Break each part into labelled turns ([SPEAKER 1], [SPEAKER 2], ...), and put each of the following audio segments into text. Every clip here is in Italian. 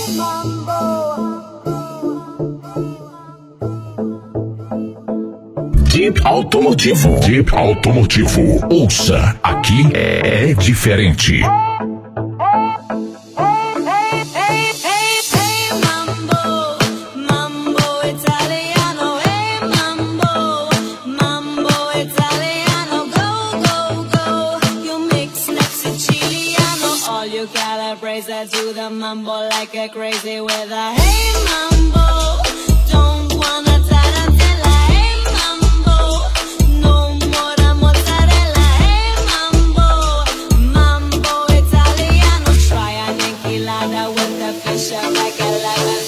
[SPEAKER 1] Deep Automotivo. Deep Automotivo. Ouça, aqui é diferente.
[SPEAKER 2] Do the mambo like a crazy with a hey mambo. Don't wanna tarantella, hey mambo. No more mozzarella, hey mambo. Mambo Italiano, try an enchilada with the fish like a lemon.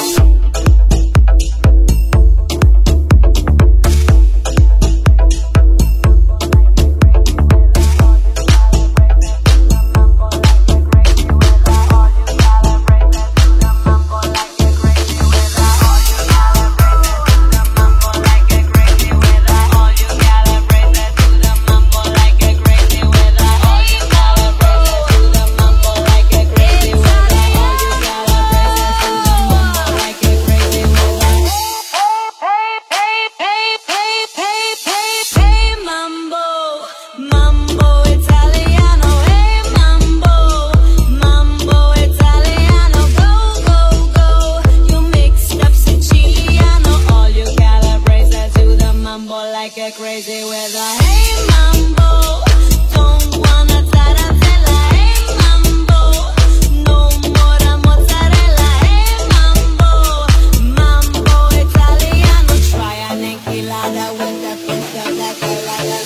[SPEAKER 2] Crazy with a hey mambo. Don't wanna tarantella, hey mambo. No more mozzarella, hey mambo. Mambo Italiano, try an enchilada with the fish like a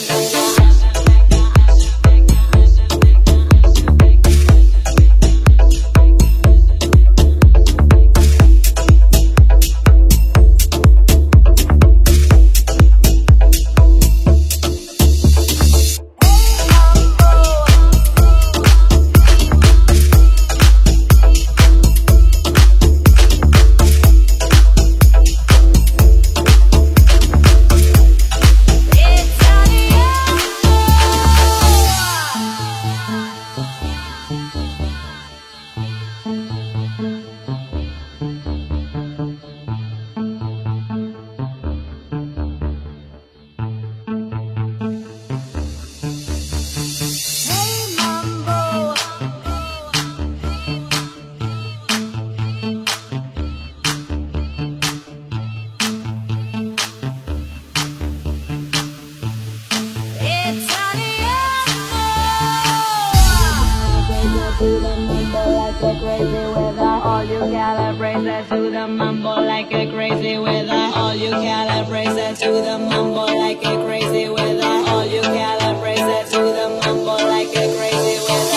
[SPEAKER 2] to the mambo like a crazy with all you calibrate that to the mambo like a crazy with all you calibrate that to the mambo like a crazy with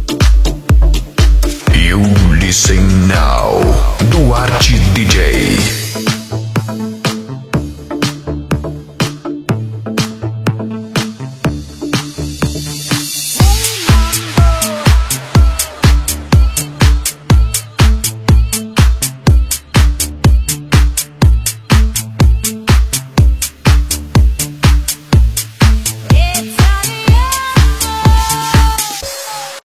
[SPEAKER 1] Listen now, Duarte DJ.